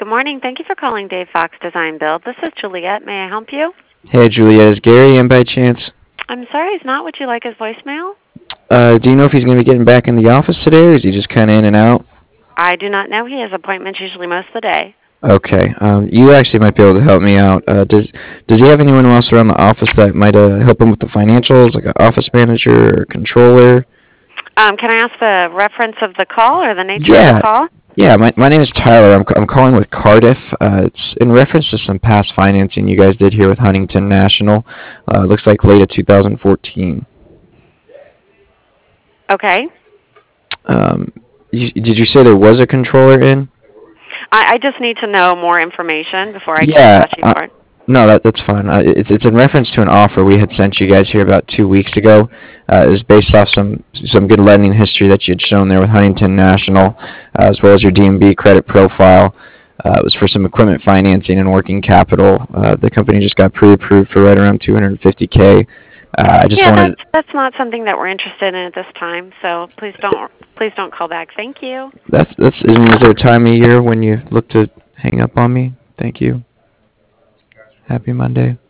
Good morning. Thank you for calling Dave Fox Design Build. This is Juliet. May I help you? Hey, Juliet, is Gary in by chance? I'm sorry, he's not. Would you like his voicemail? Do you know if he's going to be getting back in the office today, or is he just kind of in and out? I do not know. He has appointments usually most of the day. Okay, you actually might be able to help me out. Does he have anyone else around the office that might help him with the financials, like an office manager or controller? Can I ask the reference of the call or the nature of the Yeah, call? yeah. My name is Tyler. I'm calling with Cardiff. It's in reference to some past financing you guys did here with Huntington National. Looks like late of 2014. Okay. Um, did you say there was a controller in? I just need to know more information before I can Yeah, vouch you for it. no, that's fine. It's in reference to an offer we had sent you guys here about 2 weeks ago. It was based off some good lending history that you had shown there with Huntington National, as well as your DMB credit profile. It was for some equipment financing and working capital. The company just got pre-approved for right around 250K. I just Yeah, wanted. that's not something that we're interested in at this time. So please don't call back. Thank you. That's. Is there a time of year when you look to hang up on me? Thank you. Happy Monday.